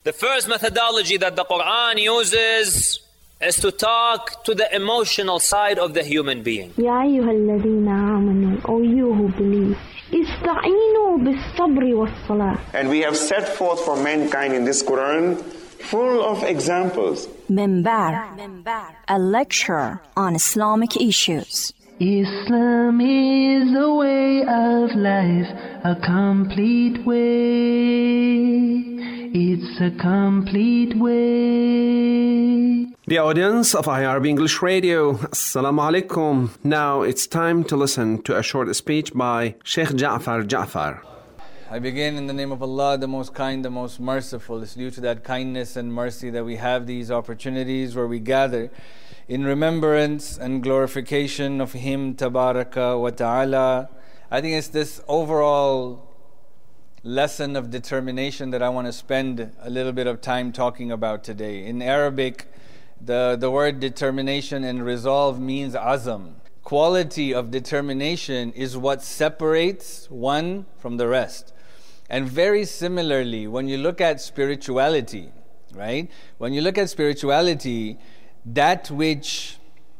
The first methodology that the Quran uses is to talk to the emotional side of the human being. يا أيها الذين آمنوا, O you who believe, استعينوا بالصبر والصلاة. And we have set forth for mankind in this Quran full of examples. Minbar, a lecture on Islamic issues. Islam is a way of life, a complete way. It's a complete way. The audience of IRB English Radio, Assalamu alaikum. Now it's time to listen to a short speech by Sheikh Ja'far Ja'far. I begin in the name of Allah, the most kind, the most merciful. It's due to that kindness and mercy that we have these opportunities where we gather in remembrance and glorification of Him, Tabaraka wa Ta'ala. I think it's this overall lesson of determination that I want to spend a little bit of time talking about today. In Arabic, the word determination and resolve means azam. Quality of determination is what separates one from the rest. And very similarly, when you look at spirituality, right? When you look at spirituality, that which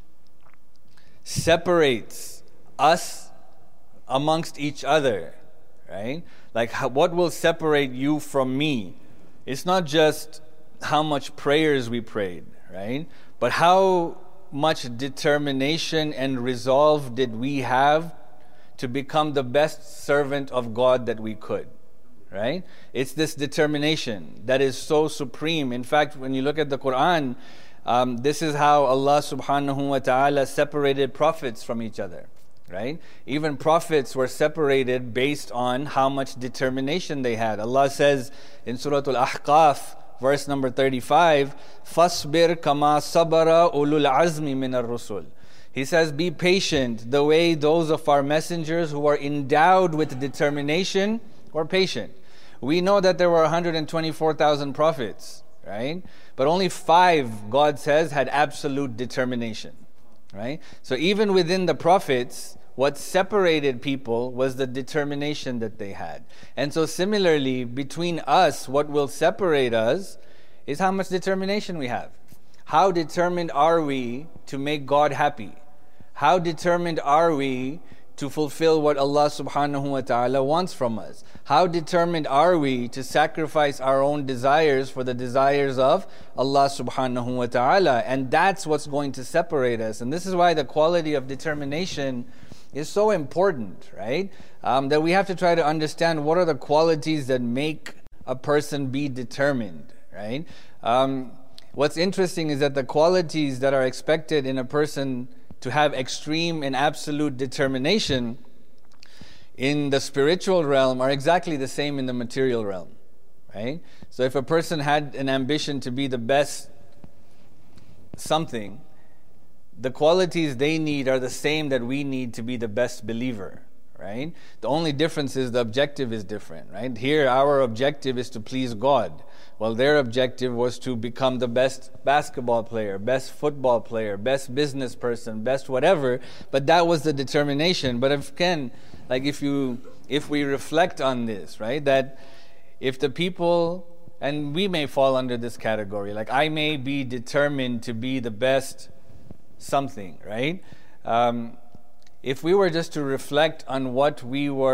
separates us amongst each other, right? Like what will separate you from me? It's not just how much prayers we prayed, right? But how much determination and resolve did we have to become the best servant of God that we could, right? It's this determination that is so supreme. In fact, when you look at the Quran, this is how Allah subhanahu wa ta'ala separated prophets from each other, right? Even prophets were separated based on how much determination they had. Allah says in Surah Al-Ahqaf, verse number 35, فَاصْبِرْ كَمَا صَبَرَ أُولُو الْعَزْمِ مِنَ الرُّسُلِ. He says, be patient the way those of our messengers who are endowed with determination were patient. We know that there were 124,000 prophets, right? But only 5, God says, had absolute determination, right? So even within the prophets, what separated people was the determination that they had. And so similarly, between us, what will separate us is how much determination we have. How determined are we to make God happy? How determined are we to fulfill what Allah subhanahu wa ta'ala wants from us? How determined are we to sacrifice our own desires for the desires of Allah subhanahu wa ta'ala? And that's what's going to separate us. And this is why the quality of determination is so important, right? That we have to try to understand what are the qualities that make a person be determined, right? What's interesting is that the qualities that are expected in a person to have extreme and absolute determination in the spiritual realm are exactly the same in the material realm, right? So if a person had an ambition to be the best something, the qualities they need are the same that we need to be the best believer, right? The only difference is the objective is different, right? Here, our objective is to please God. Well, their objective was to become the best basketball player, best football player, best business person, best whatever. But that was the determination. But if we reflect on this, right, that if the people, and we may fall under this category, like I may be determined to be the best something, right? If we were just to reflect on what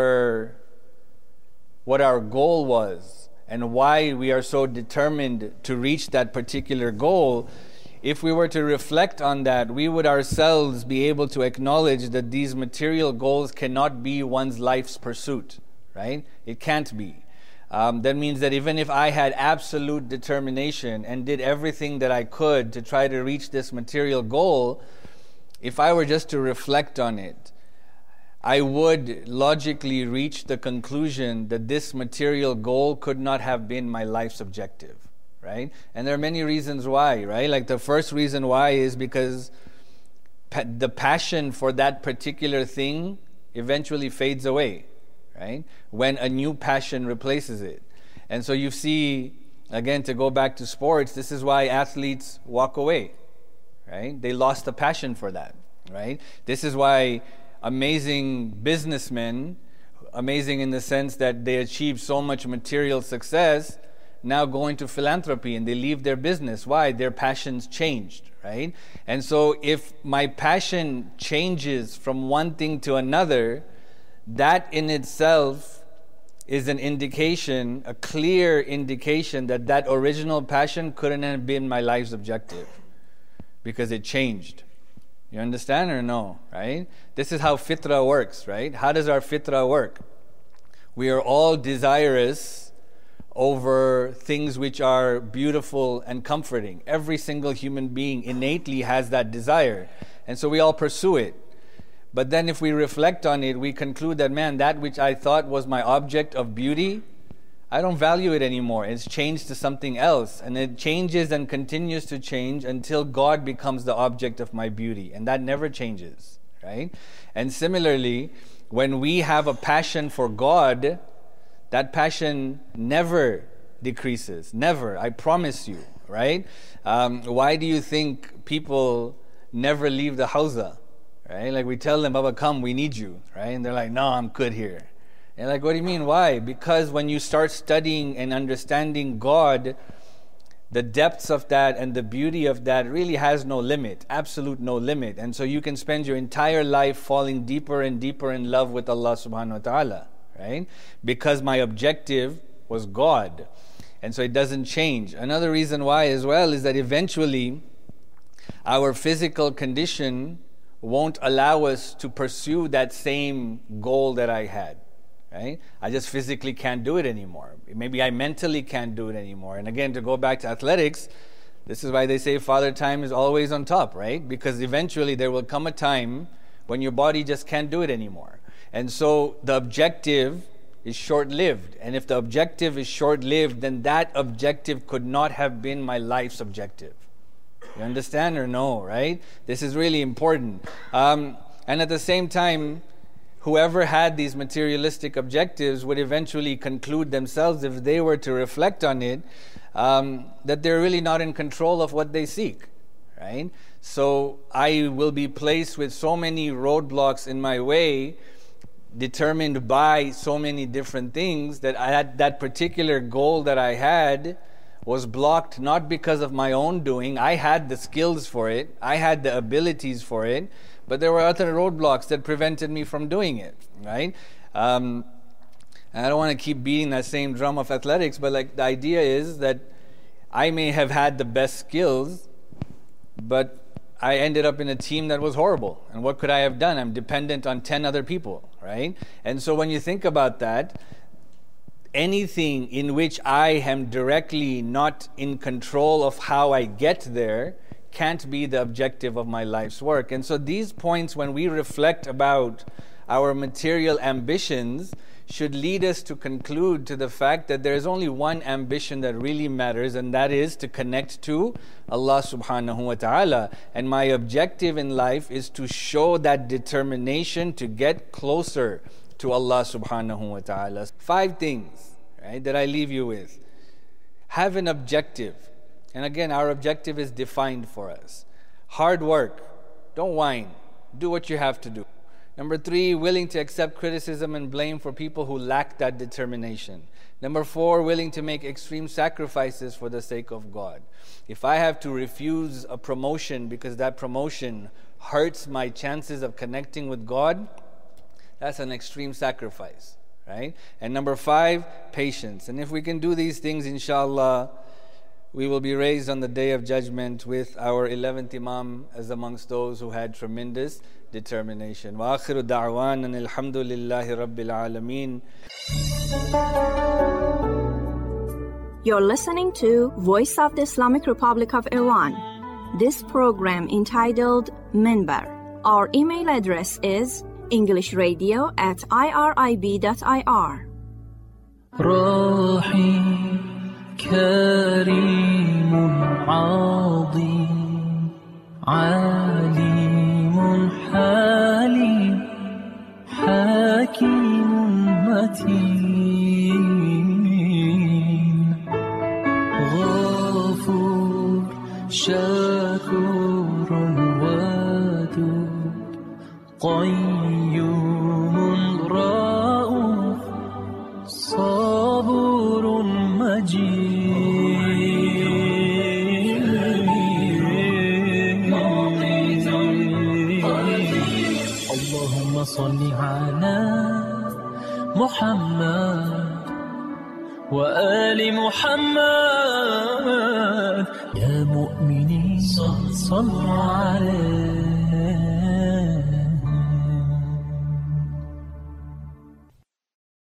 our goal was and why we are so determined to reach that particular goal, if we were to reflect on that, we would ourselves be able to acknowledge that these material goals cannot be one's life's pursuit, right? It can't be. That means that even if I had absolute determination and did everything that I could to try to reach this material goal, if I were just to reflect on it, I would logically reach the conclusion that this material goal could not have been my life's objective, right? And there are many reasons why, right? Like the first reason why is because the passion for that particular thing eventually fades away, right? When a new passion replaces it. And so you see, again, to go back to sports, this is why athletes walk away, right? They lost the passion for that, right? This is why amazing businessmen, amazing in the sense that they achieve so much material success, now go into philanthropy and they leave their business. Why? Their passions changed, right? And so if my passion changes from one thing to another, that in itself is an indication, a clear indication that that original passion couldn't have been my life's objective because it changed. You understand or no, right? This is how fitra works, right? How does our fitra work? We are all desirous over things which are beautiful and comforting. Every single human being innately has that desire. And so we all pursue it. But then if we reflect on it, we conclude that, man, that which I thought was my object of beauty, I don't value it anymore. It's changed to something else. And it changes and continues to change until God becomes the object of my beauty. And that never changes, right? And similarly, when we have a passion for God, that passion never decreases. Never. I promise you, right? Why do you think people never leave the hawza? Right? Like we tell them, Baba, come, we need you. Right? And they're like, no, I'm good here. And like, what do you mean? Why? Because when you start studying and understanding God, the depths of that and the beauty of that really has no limit, absolute no limit. And so you can spend your entire life falling deeper and deeper in love with Allah subhanahu wa ta'ala, right? Because my objective was God. And so it doesn't change. Another reason why as well is that eventually our physical condition won't allow us to pursue that same goal that I had. Right? I just physically can't do it anymore. Maybe I mentally can't do it anymore. And again, to go back to athletics, this is why they say Father Time is always on top, right? Because eventually there will come a time when your body just can't do it anymore. And so the objective is short-lived. And if the objective is short-lived, then that objective could not have been my life's objective. You understand or no, right? This is really important. And at the same time, whoever had these materialistic objectives would eventually conclude themselves, if they were to reflect on it, that they're really not in control of what they seek, right? So I will be placed with so many roadblocks in my way, determined by so many different things, that I had that particular goal that I had was blocked not because of my own doing. I had the skills for it, I had the abilities for it, but there were other roadblocks that prevented me from doing it, right? And I don't want to keep beating that same drum of athletics, but like the idea is that I may have had the best skills, but I ended up in a team that was horrible. And what could I have done? I'm dependent on 10 other people, right? And so when you think about that, anything in which I am directly not in control of how I get there can't be the objective of my life's work. And so these points, when we reflect about our material ambitions, should lead us to conclude to the fact that there is only one ambition that really matters, and that is to connect to Allah subhanahu wa ta'ala. And my objective in life is to show that determination to get closer to Allah subhanahu wa ta'ala. 5 things, right, that I leave you with. Have an objective. And again, our objective is defined for us. Hard work. Don't whine. Do what you have to do. Number 3, willing to accept criticism and blame for people who lack that determination. Number 4, willing to make extreme sacrifices for the sake of God. If I have to refuse a promotion because that promotion hurts my chances of connecting with God, that's an extreme sacrifice, right? And number 5, patience. And if we can do these things, inshallah, we will be raised on the Day of Judgment with our 11th Imam as amongst those who had tremendous determination. Wa akhiru da'wan alhamdulillahi rabbil alameen. You're listening to Voice of the Islamic Republic of Iran. This program entitled Minbar. Our email address is englishradio@irib.ir. كريم عظيم عليم حليم حكيم متين غفور شكور ودود قيوم رؤوف صبور مجيد اللهم صل على محمد وآل محمد. يا مؤمنين صلوا عليه